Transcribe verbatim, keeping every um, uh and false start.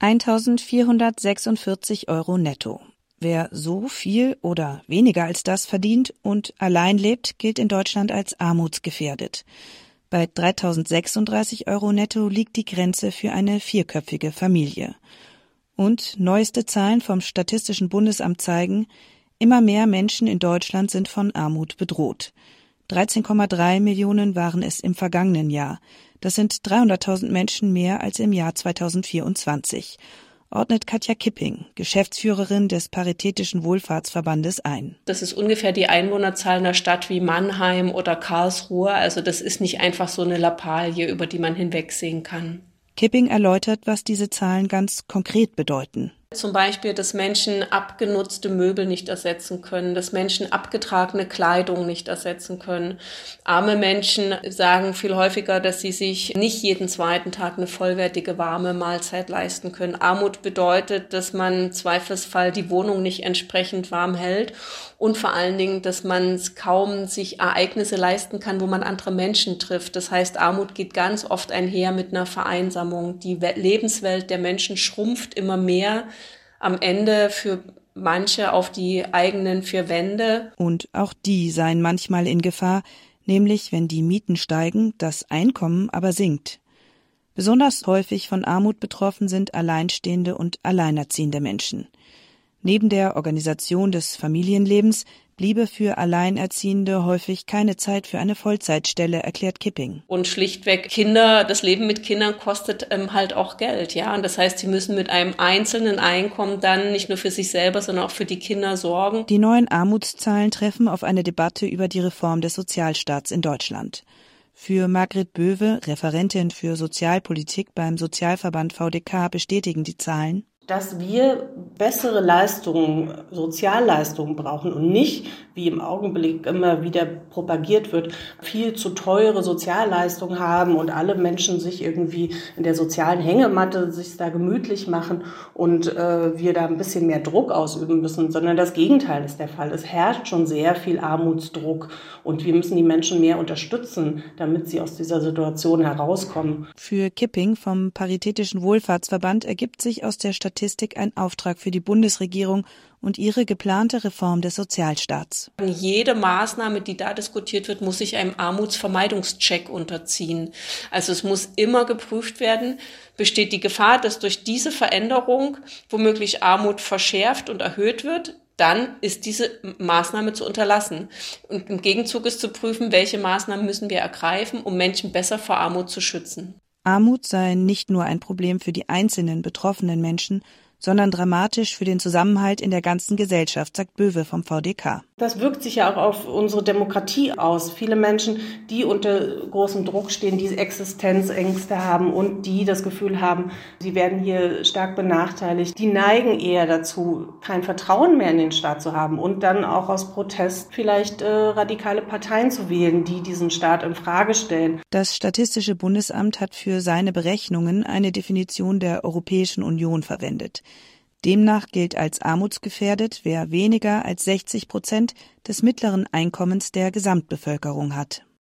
eintausendvierhundertsechsundvierzig Euro netto. Wer so viel oder weniger als das verdient und allein lebt, gilt in Deutschland als armutsgefährdet. Bei dreitausendsechsunddreißig Euro netto liegt die Grenze für eine vierköpfige Familie. Und neueste Zahlen vom Statistischen Bundesamt zeigen, immer mehr Menschen in Deutschland sind von Armut bedroht. dreizehn Komma drei Millionen waren es im vergangenen Jahr. Das sind dreihunderttausend Menschen mehr als im Jahr zweitausendvierundzwanzig. Ordnet Katja Kipping, Geschäftsführerin des Paritätischen Wohlfahrtsverbandes, ein. Das ist ungefähr die Einwohnerzahl einer Stadt wie Mannheim oder Karlsruhe. Also das ist nicht einfach so eine Lappalie, über die man hinwegsehen kann. Kipping erläutert, was diese Zahlen ganz konkret bedeuten. Zum Beispiel, dass Menschen abgenutzte Möbel nicht ersetzen können, dass Menschen abgetragene Kleidung nicht ersetzen können. Arme Menschen sagen viel häufiger, dass sie sich nicht jeden zweiten Tag eine vollwertige warme Mahlzeit leisten können. Armut bedeutet, dass man im Zweifelsfall die Wohnung nicht entsprechend warm hält und vor allen Dingen, dass man kaum sich Ereignisse leisten kann, wo man andere Menschen trifft. Das heißt, Armut geht ganz oft einher mit einer Vereinsamung. Die Lebenswelt der Menschen schrumpft immer mehr. Am Ende für manche auf die eigenen vier Wände. Und auch die seien manchmal in Gefahr, nämlich wenn die Mieten steigen, das Einkommen aber sinkt. Besonders häufig von Armut betroffen sind alleinstehende und alleinerziehende Menschen. Neben der Organisation des Familienlebens bliebe für Alleinerziehende häufig keine Zeit für eine Vollzeitstelle, erklärt Kipping. Und schlichtweg Kinder, das Leben mit Kindern kostet ähm, halt auch Geld, ja. Und das heißt, sie müssen mit einem einzelnen Einkommen dann nicht nur für sich selber, sondern auch für die Kinder sorgen. Die neuen Armutszahlen treffen auf eine Debatte über die Reform des Sozialstaats in Deutschland. Für Margret Böwe, Referentin für Sozialpolitik beim Sozialverband V D K, bestätigen die Zahlen, dass wir bessere Leistungen, Sozialleistungen brauchen und nicht, wie im Augenblick immer wieder propagiert wird, viel zu teure Sozialleistungen haben und alle Menschen sich irgendwie in der sozialen Hängematte sich da gemütlich machen und äh, wir da ein bisschen mehr Druck ausüben müssen, sondern das Gegenteil ist der Fall. Es herrscht schon sehr viel Armutsdruck und wir müssen die Menschen mehr unterstützen, damit sie aus dieser Situation herauskommen. Für Kipping vom Paritätischen Wohlfahrtsverband ergibt sich aus der Statistik ein Auftrag für die Bundesregierung und ihre geplante Reform des Sozialstaats. Jede Maßnahme, die da diskutiert wird, muss sich einem Armutsvermeidungscheck unterziehen. Also es muss immer geprüft werden, besteht die Gefahr, dass durch diese Veränderung womöglich Armut verschärft und erhöht wird, dann ist diese Maßnahme zu unterlassen. Und im Gegenzug ist zu prüfen, welche Maßnahmen müssen wir ergreifen, um Menschen besser vor Armut zu schützen. Armut sei nicht nur ein Problem für die einzelnen betroffenen Menschen, sondern dramatisch für den Zusammenhalt in der ganzen Gesellschaft, sagt Böwe vom V D K. Das wirkt sich ja auch auf unsere Demokratie aus. Viele Menschen, die unter großem Druck stehen, die Existenzängste haben und die das Gefühl haben, sie werden hier stark benachteiligt, die neigen eher dazu, kein Vertrauen mehr in den Staat zu haben und dann auch aus Protest vielleicht äh, radikale Parteien zu wählen, die diesen Staat in Frage stellen. Das Statistische Bundesamt hat für seine Berechnungen eine Definition der Europäischen Union verwendet. Demnach gilt als armutsgefährdet, wer weniger als sechzig Prozent des mittleren Einkommens der Gesamtbevölkerung hat.